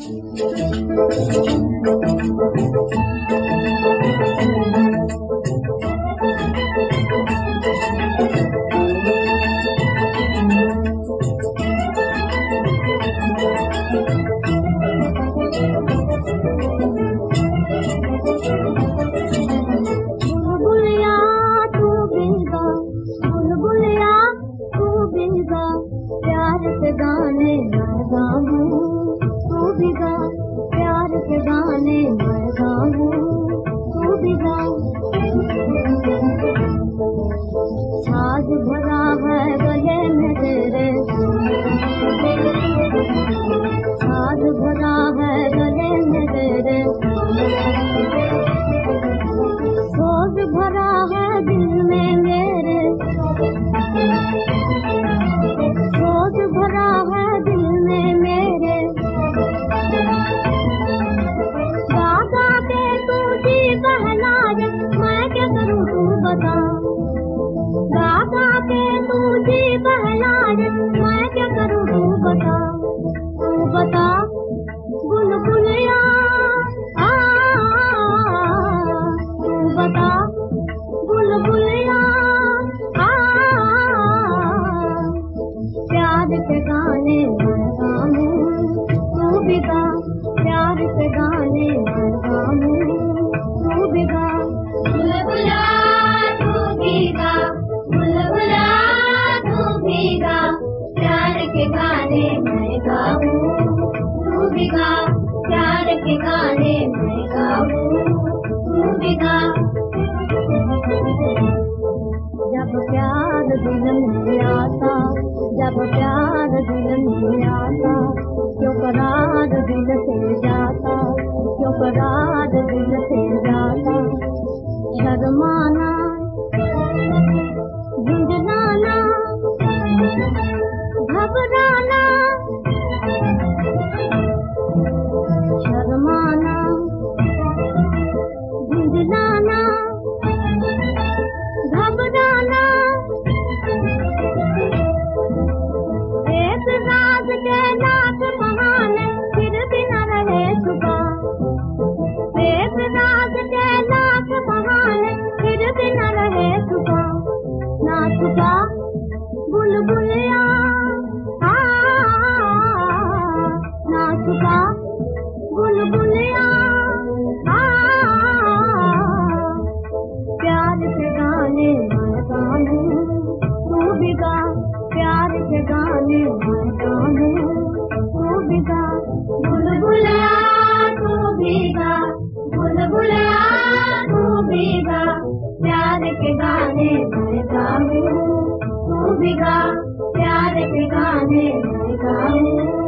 साज भरा है गले में तेरे, साज भरा है गले में तेरे, सोज भरा है दिल में मेरे, सोज भरा है दिल में मेरे। दादा के तुझी बहलाए मैं क्या करूँ तू बता, दादा के तुझी बहलाए मैं क्या करूँ तू बता, तू बता बुलबुलिया तू बता बुलबुलिया प्यार के गाने मैं गाऊं तू भी गा, प्यार के गाने मैं गाऊं तू भी गा। बुलबुला तू भी गा, बुलबुला तू भी गा, प्यार के गाने मैं गाऊं तू भी गा, प्यार के गाने मैं गाऊं तू भी गा। जब प्यार दिल में आता, जब प्यार दिल में आता, क्यों करार दिल से जाता, क्यों करार दिल से जाता। शर्माना झुंझलाना घबराना, शर्माना झुंझलाना घबराना। एक राज के लाख बहाने फिर भी न रहे छुपा, एक राज के लाख बहाने फिर भी न रहे छुपा, ना छुपा बुलबुलिया ना छुपा बुलबुलिया। प्यार के गाने मैं गाऊं तू भी गा, प्यार के गाने मैं गाऊं तू भी गा। बुलबुला तू भी गा, बुलबुला तू भी गा, प्यार के गाने मैं गाऊं तू भी गा, प्यार के गाने मैं गाऊं।